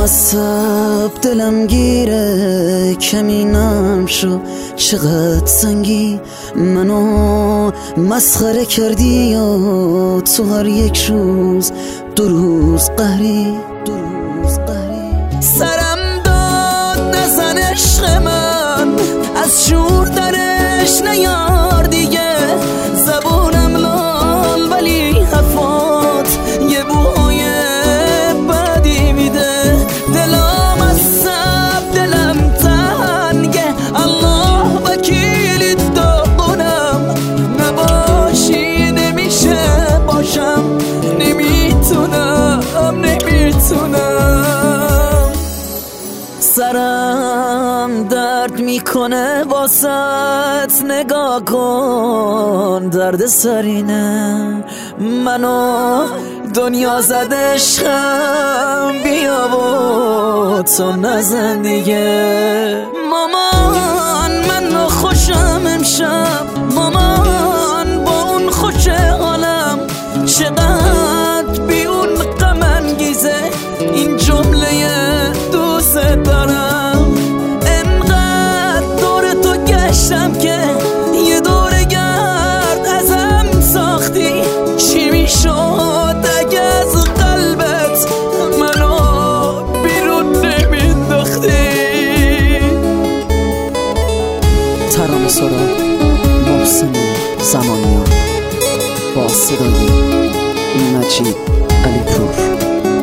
عصب دلم گیره، کمینم شو چقدر سنگی منو مسخره کردی یا تو هر یک روز دو روز قهری سرم داد نزن عشق من، از شور درش نیار دیگه، زبونم لال ولی حرفات یه بوهای بدی میده، دلم عصب دلم تنگه، الله وکیلی داغونم، نباشی نمیشه باشم، نمیتونم سرم درد میکنه واسط، نگاه کن درد سرینه منو دنیا زد عشقم، بیا و تو نزن دیگه. مامان من خوشم امشب، مامان با اون خوش حالم، چقدر بی اون غم انگیزه این جمله دوست دارم، انقدر دور تو گشتم که یه دور گرد ازم ساختی، چی میشد اگه از قلبت منو بیرون نمینداختی. ترانه سرا محسن زمانیان با صدای نجیب علی پور.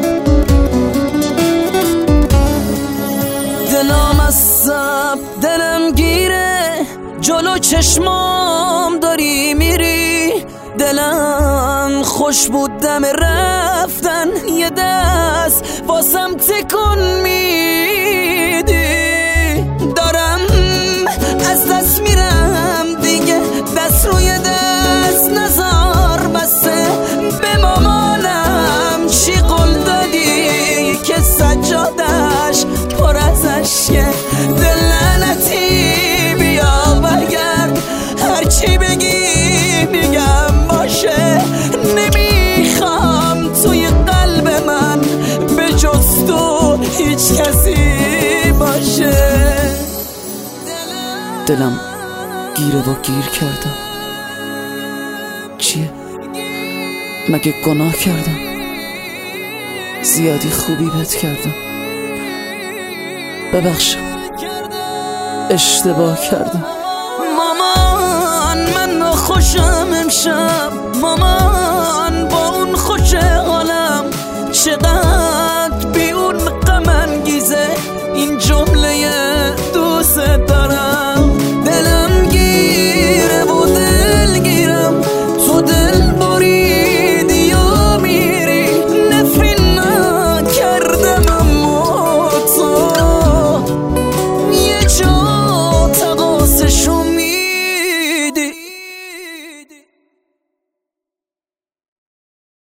دلم عصب دلم گیره، جلو چشمام داری میری، دلم خوش بود دم رفتن، یه دست واسم تکون میدی، دارم از دست میرم دیگه، دست روی دست نزار بسه، به مامانم چی قول دادی که سجادش پر از عشقه، دل لعنتی بیا برگرد، هرچی بگی میگم باشه، نمیخوام توی قلب من به جز تو هیچ کسی باشه. دلم گیره و گیر کردم، چیه؟ مگه گناه کردم؟ زیادی خوبی بهت کردم، ببخشم اشتباه کردم. مامان من خوشم امشب، مامان